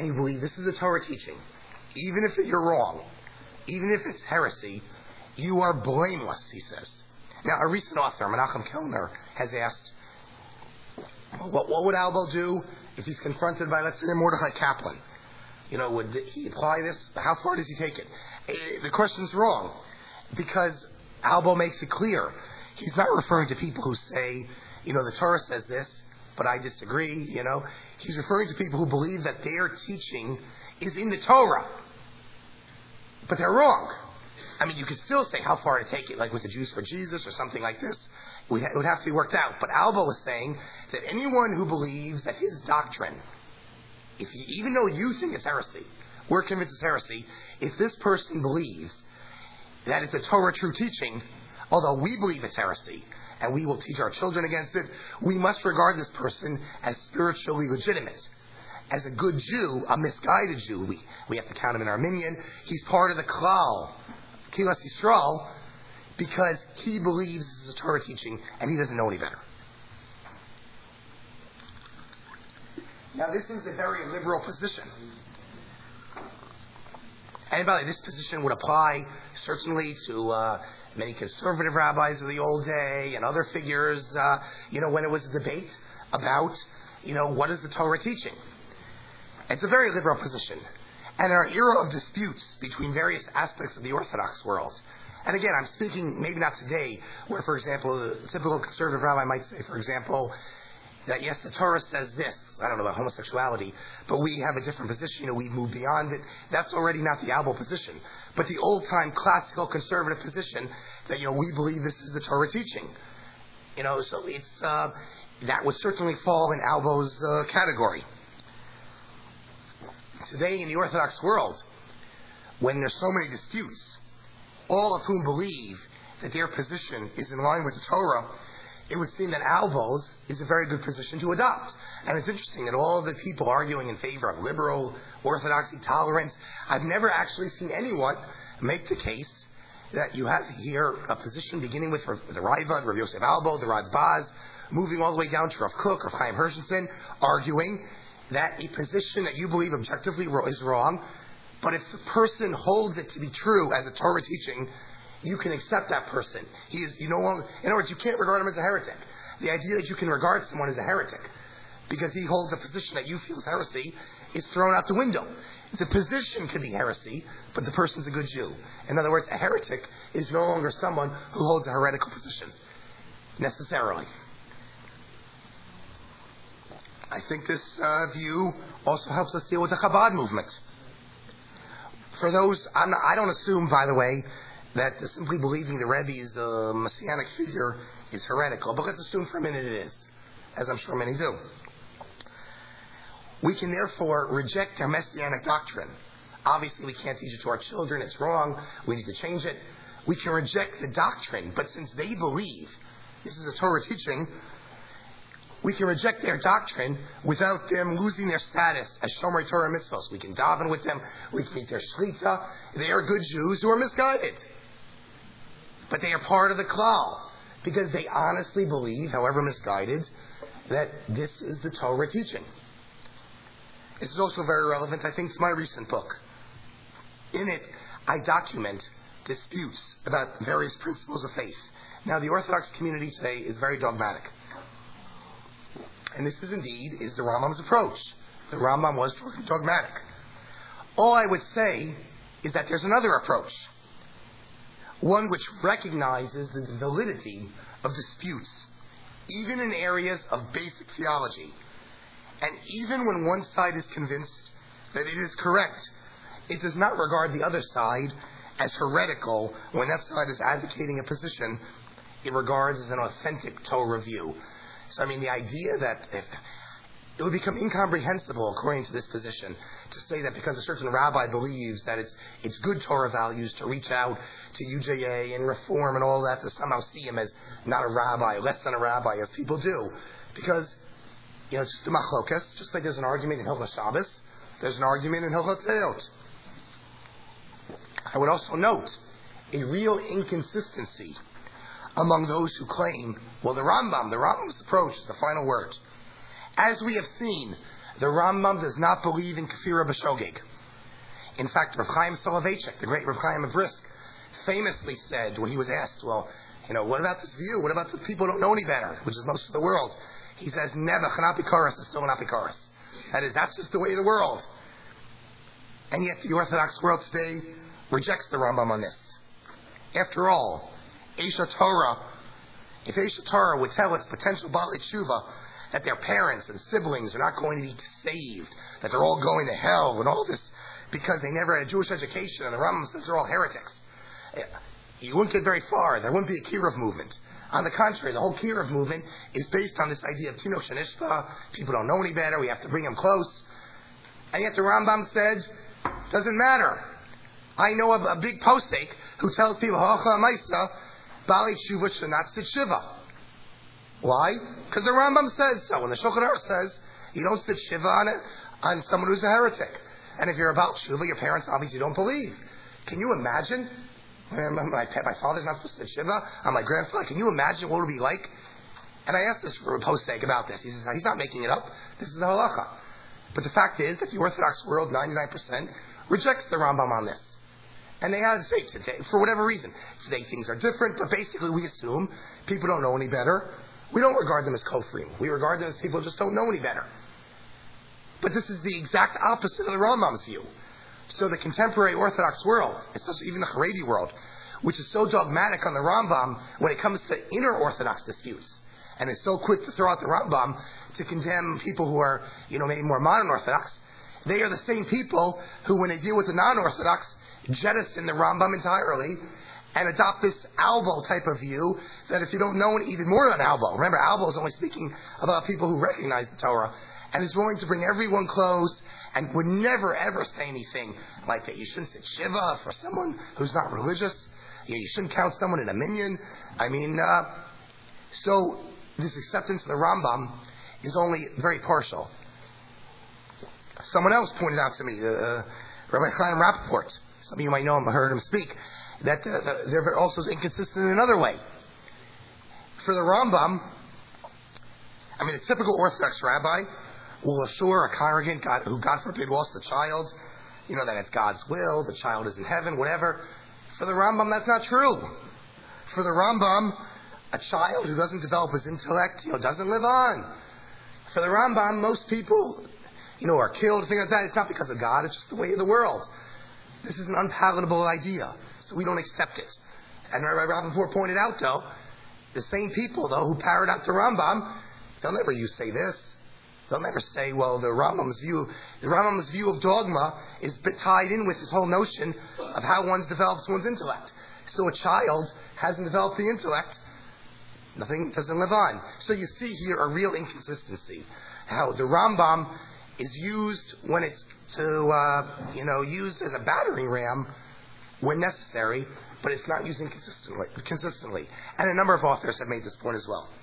and you believe this is a Torah teaching, even if you're wrong, even if it's heresy, you are blameless, he says. Now, a recent author, Menachem Kellner, has asked, what would Albo do if he's confronted by, let's say, Mordechai Kaplan? Would he apply this? How far does he take it? The question's wrong, because Albo makes it clear. He's not referring to people who say, the Torah says this, but I disagree, He's referring to people who believe that their teaching is in the Torah, but they're wrong. I mean, you could still say how far to take it, like with the Jews for Jesus or something like this. It would have to be worked out. But Albo is saying that anyone who believes that his doctrine, even though you think it's heresy, we're convinced it's heresy, if this person believes that it's a Torah true teaching, although we believe it's heresy, and we will teach our children against it, we must regard this person as spiritually legitimate. As a good Jew, a misguided Jew, we have to count him in our minyan. He's part of the klal, Kilas Yisrael, because he believes this is a Torah teaching and he doesn't know any better. Now, this is a very liberal position. And by the way, this position would apply certainly to many conservative rabbis of the old day and other figures, when it was a debate about, what is the Torah teaching? It's a very liberal position. And in our era of disputes between various aspects of the Orthodox world, and again, I'm speaking maybe not today, where, for example, a typical conservative rabbi might say, for example, that yes, the Torah says this, I don't know about homosexuality, but we have a different position, we've moved beyond it. That's already not the Albo position. But the old-time classical conservative position that, we believe this is the Torah teaching. So it's, that would certainly fall in Albo's category. Today in the Orthodox world, when there's so many disputes, all of whom believe that their position is in line with the Torah, it would seem that Albo's is a very good position to adopt. And it's interesting that all of the people arguing in favor of liberal, orthodoxy, tolerance, I've never actually seen anyone make the case that you have here a position beginning with the Ravad, Rav Yosef Albo, the Radbaz, moving all the way down to Rav Kook or Chaim Hershenson, arguing that a position that you believe objectively is wrong, but if the person holds it to be true as a Torah teaching, you can accept that person. He is no longer, in other words, you can't regard him as a heretic. The idea that you can regard someone as a heretic because he holds a position that you feel is heresy is thrown out the window. The position could be heresy, but the person's a good Jew. In other words, a heretic is no longer someone who holds a heretical position, necessarily. I think this view also helps us deal with the Chabad movement. For those, I don't assume, by the way, that simply believing the Rebbe's messianic figure is heretical, but let's assume for a minute it is, as I'm sure many do. We can therefore reject their messianic doctrine. Obviously, we can't teach it to our children. It's wrong. We need to change it. We can reject the doctrine, but since they believe this is a Torah teaching, we can reject their doctrine without them losing their status as Shomer Torah mitzvos. We can daven with them. We can eat their shlita. They are good Jews who are misguided. But they are part of the klal because they honestly believe, however misguided, that this is the Torah teaching. This is also very relevant, I think, to my recent book. In it, I document disputes about various principles of faith. Now, the Orthodox community today is very dogmatic. And this is the Rambam's approach. The Rambam was dogmatic. All I would say is that there's another approach. One which recognizes the validity of disputes, even in areas of basic theology. And even when one side is convinced that it is correct, it does not regard the other side as heretical when that side is advocating a position it regards as an authentic Torah view. So, the idea that it would become incomprehensible, according to this position, to say that because a certain rabbi believes that it's good Torah values to reach out to UJA and Reform and all that, to somehow see him as not a rabbi, less than a rabbi, as people do. Because, it's just a machlokas, just like there's an argument in Hilchot Shabbos, there's an argument in Hilchot Teot. I would also note a real inconsistency among those who claim, well, the Rambam's approach is the final word. As we have seen, The Rambam does not believe in kafira b'shogeg. In fact, Rav Chaim Soloveitchik, the great Rav Chaim of Brisk, famously said when he was asked, well, what about this view? What about the people who don't know any better, which is most of the world? He says, never, chanat bikaris is still an apikaris. That is, that's just the way of the world. And yet the Orthodox world today rejects the Rambam on this. After all, Esha Torah, if Esha Torah would tell its potential Baalei Tshuva that their parents and siblings are not going to be saved, that they're all going to hell and all this because they never had a Jewish education and the Rambam says they're all heretics, you wouldn't get very far. There wouldn't be a Kiruv movement. On the contrary, the whole Kiruv movement is based on this idea of Tinok Shanishpa. People don't know any better. We have to bring them close. And yet the Rambam said, doesn't matter. I know a big posek who tells people, Halacha Maisa, Baalei Tshuva should not sit Shiva. Why? Because the Rambam says so. And the Shulchan Aruch says, you don't sit Shiva on someone who's a heretic. And if you're about Shiva, your parents obviously don't believe. Can you imagine? My father's not supposed to sit Shiva on my grandfather. Can you imagine what it would be like? And I asked this for a posek about this. He says, he's not making it up. This is the halacha. But the fact is that the Orthodox world, 99%, rejects the Rambam on this. And they have to say today, for whatever reason. Today things are different, but basically we assume people don't know any better. We don't regard them as kofrim. We regard them as people who just don't know any better. But this is the exact opposite of the Rambam's view. So the contemporary Orthodox world, especially even the Haredi world, which is so dogmatic on the Rambam when it comes to inner Orthodox disputes, and is so quick to throw out the Rambam to condemn people who are, maybe more modern Orthodox, they are the same people who, when they deal with the non-Orthodox, jettison the Rambam entirely and adopt this Albo type of view that if you don't know even more than Albo, remember Albo is only speaking about people who recognize the Torah, and is willing to bring everyone close and would never ever say anything like that. You shouldn't sit Shiva for someone who's not religious. You shouldn't count someone in a minyan. So this acceptance of the Rambam is only very partial. Someone else pointed out to me, Rabbi Chaim Rappaport, some of you might know him, heard him speak, that they're also inconsistent in another way. For the Rambam, the typical Orthodox rabbi will assure a congregant who, God forbid, lost a child, that it's God's will, the child is in heaven, whatever. For the Rambam, that's not true. For the Rambam, a child who doesn't develop his intellect, doesn't live on. For the Rambam, most people, are killed, things like that. It's not because of God, it's just the way of the world. This is an unpalatable idea, so we don't accept it. And Rabbi Rappaport pointed out, though, the same people, though, who parrot out the Rambam, they'll never say this. They'll never say, well, the Rambam's view of dogma is tied in with this whole notion of how one develops one's intellect. So a child hasn't developed the intellect, nothing doesn't live on. So you see here a real inconsistency. How the Rambam is used when it's used as a battering ram when necessary, but it's not used consistently. And a number of authors have made this point as well.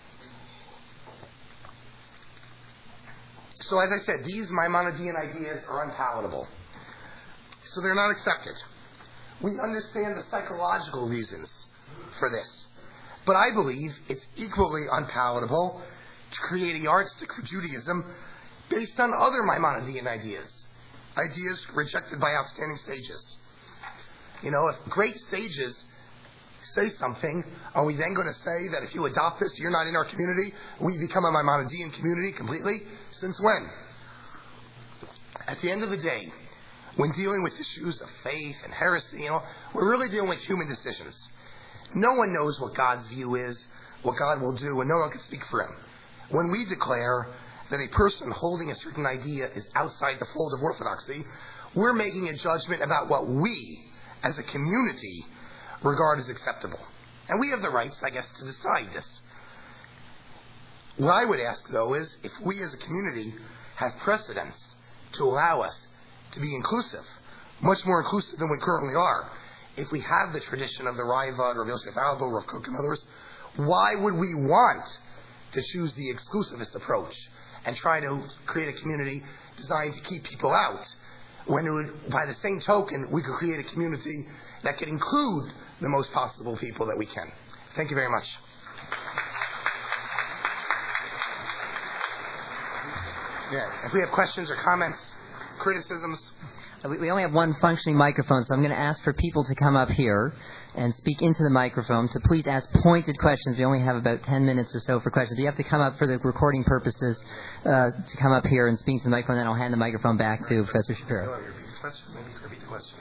So as I said, these Maimonidean ideas are unpalatable. So they're not accepted. We understand the psychological reasons for this. But I believe it's equally unpalatable to create a yardstick for Judaism based on other Maimonidean ideas. Ideas rejected by outstanding sages. If great sages say something, are we then going to say that if you adopt this, you're not in our community? We become a Maimonidean community completely? Since when? At the end of the day, when dealing with issues of faith and heresy, we're really dealing with human decisions. No one knows what God's view is, what God will do, and no one can speak for him. When we declare that a person holding a certain idea is outside the fold of orthodoxy, we're making a judgment about what we, as a community, regard as acceptable. And we have the rights, I guess, to decide this. What I would ask, though, is if we as a community have precedents to allow us to be inclusive, much more inclusive than we currently are, if we have the tradition of the Ravad, Rav Yosef Albo, Rav Kook, and others, why would we want to choose the exclusivist approach and try to create a community designed to keep people out, when it would, by the same token, we could create a community that could include the most possible people that we can. Thank you very much. Yeah. If we have questions or comments, criticisms. We only have one functioning microphone, so I'm going to ask for people to come up here and speak into the microphone. So please ask pointed questions. We only have about 10 minutes or so for questions. You have to come up for the recording purposes to come up here and speak to the microphone, then I'll hand the microphone back to Professor Shapiro. Repeat the question. Maybe you could repeat the question.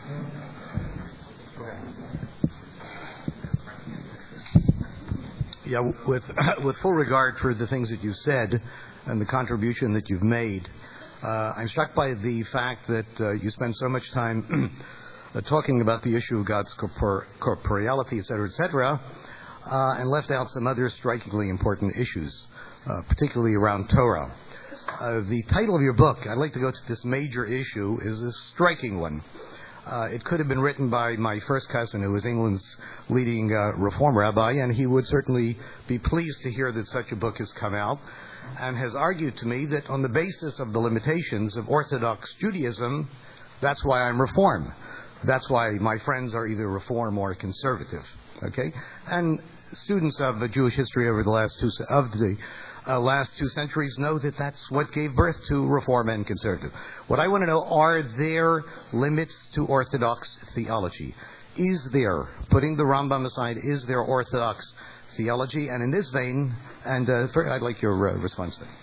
Yeah, with full regard for the things that you said and the contribution that you've made, I'm struck by the fact that you spend so much time talking about the issue of God's corporeality, etc., and left out some other strikingly important issues, particularly around Torah. The title of your book, I'd like to go to this major issue, is a striking one. It could have been written by my first cousin, who was England's leading Reform rabbi, and he would certainly be pleased to hear that such a book has come out, and has argued to me that on the basis of the limitations of Orthodox Judaism, that's why I'm Reform. That's why my friends are either Reform or conservative. Okay? And students of Jewish history over the last two centuries know that that's what gave birth to Reform and conservative. What I want to know, are there limits to Orthodox theology? Is there, putting the Rambam aside, is there Orthodox theology? And in this vein, and I'd like your response to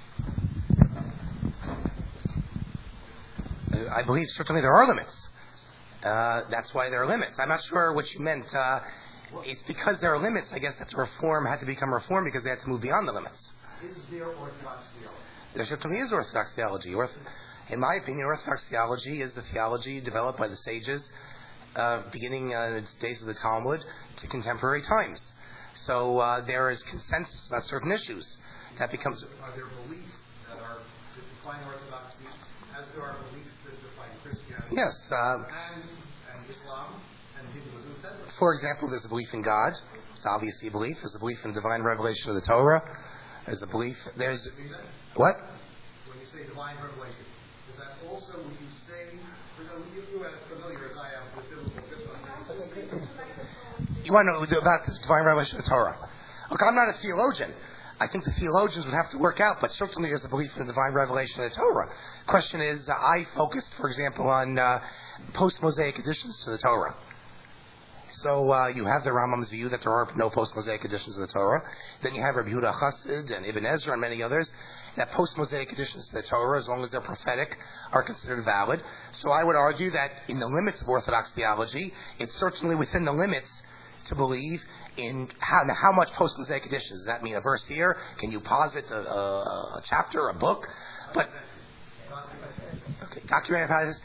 that. I believe certainly there are limits. That's why there are limits. I'm not sure what you meant. It's because there are limits. I guess that's Reform had to become Reform because they had to move beyond the limits. Is there Orthodox theology? There certainly is Orthodox theology. In my opinion, Orthodox theology is the theology developed by the sages, beginning in the days of the Talmud to contemporary times. So there is consensus about certain issues. That becomes. Are there beliefs that define Orthodoxy, as there are beliefs that define Christianity? Yes. And Islam and Hinduism, etc. For example, there's a belief in God. It's obviously a belief. There's a belief in divine revelation of the Torah. There's a belief. There's what? When you say divine revelation, is that also when you say? You're as familiar as I am with biblical history. You want to know about the divine revelation of the Torah? Look, I'm not a theologian. I think the theologians would have to work out, but certainly there's a belief in the divine revelation of the Torah. Question is, I focused, for example, on post-Mosaic additions to the Torah. So you have the Rambam's view that there are no post-Mosaic additions to the Torah. Then you have Rabbi Yehuda Chassid and Ibn Ezra and many others, that post-Mosaic additions to the Torah, as long as they're prophetic, are considered valid. So I would argue that in the limits of Orthodox theology, it's certainly within the limits to believe in how much post-Mosaic additions. Does that mean a verse here? Can you posit a chapter, a book? But okay, documented passages.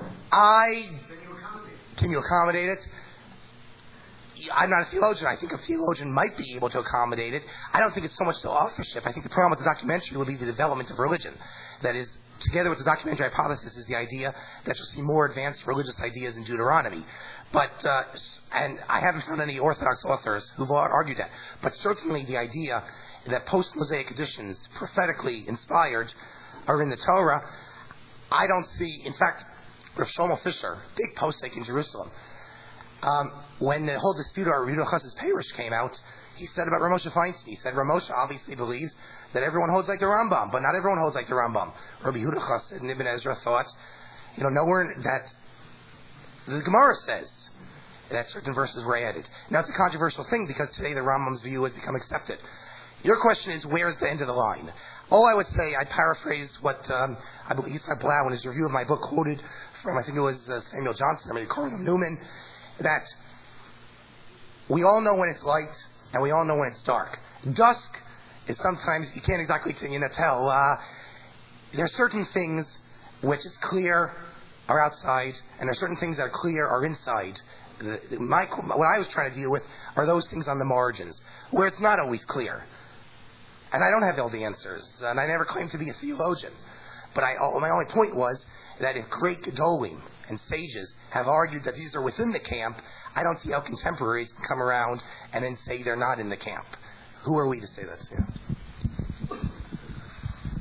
Can you accommodate it? I'm not a theologian. I think a theologian might be able to accommodate it. I don't think it's so much the authorship. I think the problem with the documentary will be the development of religion. That is, together with the documentary hypothesis, is the idea that you'll see more advanced religious ideas in Deuteronomy. But, and I haven't found any Orthodox authors who've argued that. But certainly the idea that post-Mosaic additions, prophetically inspired, are in the Torah, I don't see. In fact, Rav Shlomo Fisher, big posek in Jerusalem, when the whole dispute about Rabbi Yehuda Chassid's Perush came out, he said about Rav Moshe Feinstein, he said Rav Moshe obviously believes that everyone holds like the Rambam, but not everyone holds like the Rambam. Rabbi Yehuda Chassid and Ibn Ezra thought, nowhere that the Gemara says that certain verses were added. Now it's a controversial thing because today the Rambam's view has become accepted. Your question is, where's the end of the line? All I would say, I'd paraphrase what I believe Yitzhak Blau in his review of my book quoted from, I think it was Samuel Johnson, maybe Cornel Newman, that we all know when it's light and we all know when it's dark. Dusk is sometimes, you can't exactly tell. There are certain things which it's clear are outside, and there are certain things that are clear are inside. What I was trying to deal with are those things on the margins, where it's not always clear. And I don't have all the answers, and I never claimed to be a theologian. But my only point was that if great Gedolim and sages have argued that these are within the camp, I don't see how contemporaries can come around and then say they're not in the camp. Who are we to say that to?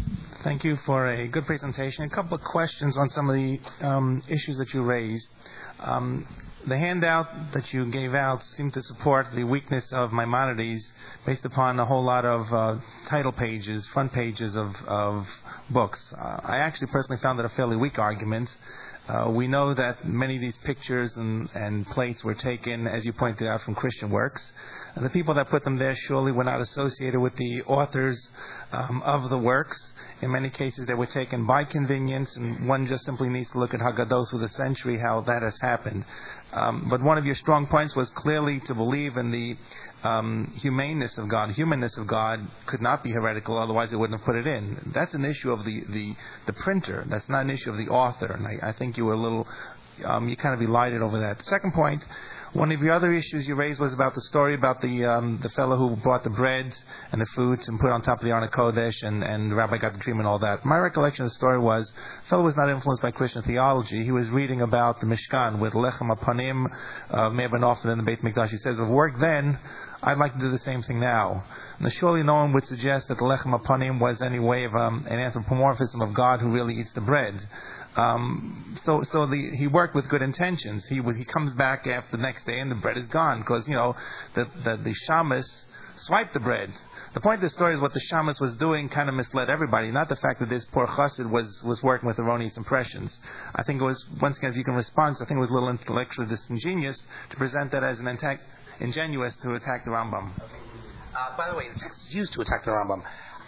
Thank you for a good presentation. A couple of questions on some of the issues that you raised. The handout that you gave out seemed to support the weakness of Maimonides based upon a whole lot of title pages, front pages of books. I actually personally found that a fairly weak argument. We know that many of these pictures and plates were taken, as you pointed out, from Christian works. And the people that put them there surely were not associated with the authors of the works. In many cases, they were taken by convenience, and one just simply needs to look at Haggadah through the century, how that has happened. But one of your strong points was clearly to believe in the humanness of God could not be heretical, otherwise they wouldn't have put it in. That's an issue of the printer. That's not an issue of the author. And I think you were a little, you kind of elided over that. The second point, one of the other issues you raised was about the story about the fellow who brought the bread and the fruits and put it on top of the Arna Kodesh, and the rabbi got the dream and all that. My recollection of the story was the fellow was not influenced by Christian theology. He was reading about the Mishkan with Lechem Apanim, may have been offered in the Beit Mikdash. He says, if it worked then, I'd like to do the same thing now. Now, surely no one would suggest that the Lechem Apanim was any way of an anthropomorphism of God who really eats the bread. He worked with good intentions. He comes back after the next day and the bread is gone because the shamus swiped the bread. The point of the story is what the shamus was doing kind of misled everybody, not the fact that this poor chassid was working with erroneous impressions. I think it was, once again, if you can respond, I think it was a little intellectually disingenuous to present that as ingenuous to attack the Rambam. By the way, the text is used to attack the Rambam.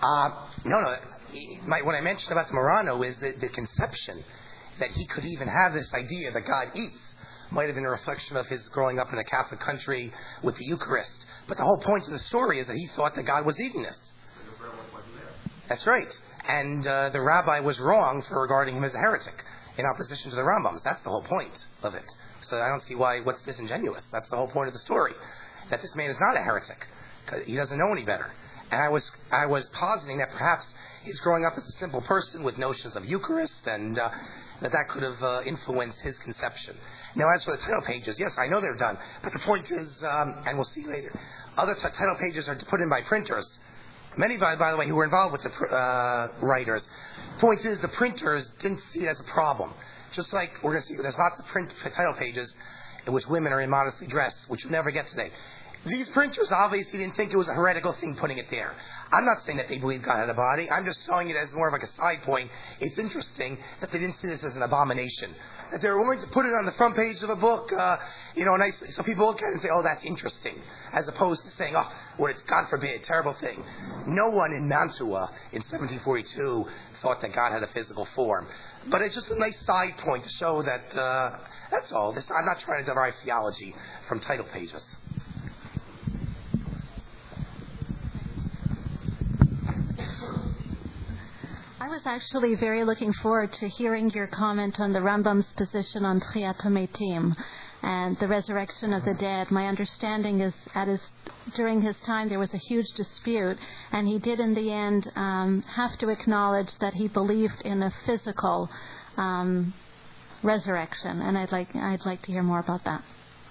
What I mentioned about the Marano is that the conception that he could even have this idea that God eats might have been a reflection of his growing up in a Catholic country with the Eucharist. But the whole point of the story is that he thought that God was eating this. That's right. And the rabbi was wrong for regarding him as a heretic in opposition to the Rambams. That's the whole point of it. So I don't see what's disingenuous. That's the whole point of the story, that this man is not a heretic. He doesn't know any better. And I was positing that perhaps he's growing up as a simple person with notions of Eucharist, and that could have influenced his conception. Now, as for the title pages, yes, I know they're done. But the point is, and we'll see later, other title pages are put in by printers. Many, by the way, who were involved with the writers. Point is, the printers didn't see it as a problem. Just like we're going to see, there's lots of print title pages in which women are immodestly dressed, which you'll never get today. These printers obviously didn't think it was a heretical thing putting it there. I'm not saying that they believe God had a body. I'm just showing it as more of like a side point. It's interesting that they didn't see this as an abomination. That they were willing to put it on the front page of a book, nicely, so people look at it and say, oh, that's interesting. As opposed to saying, oh, well, it's, God forbid, terrible thing. No one in Mantua in 1742 thought that God had a physical form. But it's just a nice side point to show that, that's all. I'm not trying to derive theology from title pages. I was actually very looking forward to hearing your comment on the Rambam's position on Tchiyat HaMetim and the resurrection of the dead. My understanding is during his time there was a huge dispute, and he did in the end have to acknowledge that he believed in a physical resurrection, and I'd like to hear more about that.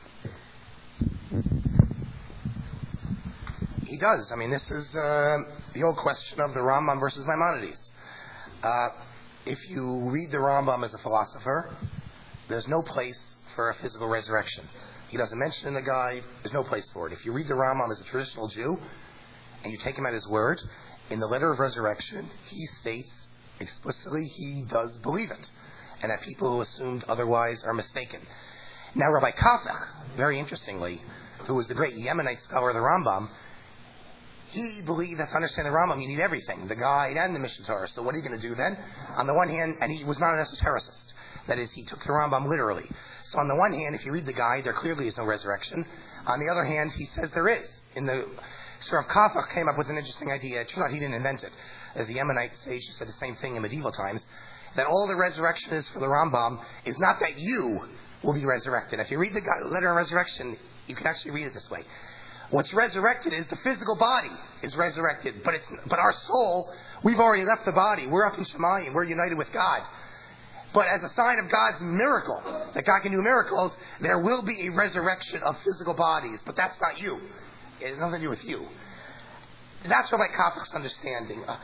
He does. I mean, this is the old question of the Rambam versus Maimonides. If you read the Rambam as a philosopher, there's no place for a physical resurrection. He doesn't mention it in the guide. There's no place for it. If you read the Rambam as a traditional Jew, and you take him at his word, in the letter of resurrection, he states explicitly he does believe it, and that people who assumed otherwise are mistaken. Now, Rabbi Kafach, very interestingly, who was the great Yemenite scholar of the Rambam, he believed that to understand the Rambam, you need everything, the guide and the Mishnah Torah. So what are you going to do then? On the one hand, and he was not an esotericist. That is, he took the Rambam literally. So on the one hand, if you read the guide, there clearly is no resurrection. On the other hand, he says there is. So Rav Kafach came up with an interesting idea. It turns out he didn't invent it. As the Yemenite sage who said the same thing in medieval times, that all the resurrection is for the Rambam is not that you will be resurrected. If you read the letter on resurrection, you can actually read it this way. What's resurrected is the physical body is resurrected, but our soul, we've already left the body. We're up in Shemayim. We're united with God. But as a sign of God's miracle, that God can do miracles, there will be a resurrection of physical bodies, but that's not you. It has nothing to do with you. That's Rabbi Kafach's understanding.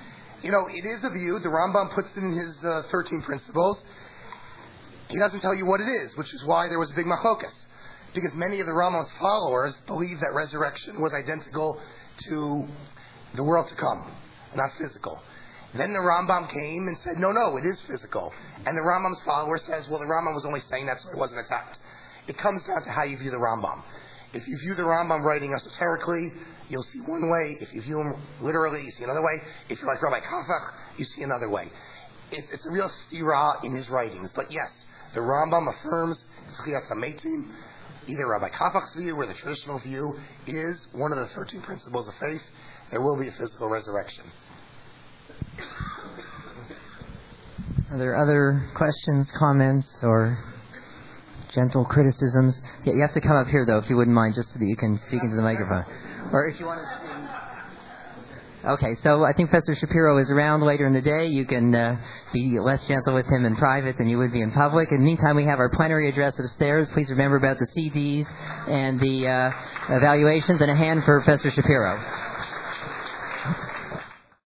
it is a view. The Rambam puts it in his 13 principles. He doesn't tell you what it is, which is why there was a big machlokas. Because many of the Rambam's followers believe that resurrection was identical to the world to come, not physical. Then the Rambam came and said, no, it is physical. And the Rambam's follower says, well, the Rambam was only saying that so it wasn't attacked. It comes down to how you view the Rambam. If you view the Rambam writing esoterically, you'll see one way. If you view him literally, you see another way. If you're like Rabbi Kafach, you see another way. It's a real stira in his writings. But yes, the Rambam affirms Tchiyat HaMeitim. Either Rabbi Kafach's view or the traditional view is one of the 13 principles of faith. There will be a physical resurrection. Are there other questions, comments, or gentle criticisms? Yeah, you have to come up here, though, if you wouldn't mind, just so that you can speak into the microphone. Or if you want to... Okay, so I think Professor Shapiro is around later in the day. You can be less gentle with him in private than you would be in public. In the meantime, we have our plenary address upstairs. Please remember about the CDs and the evaluations, and a hand for Professor Shapiro.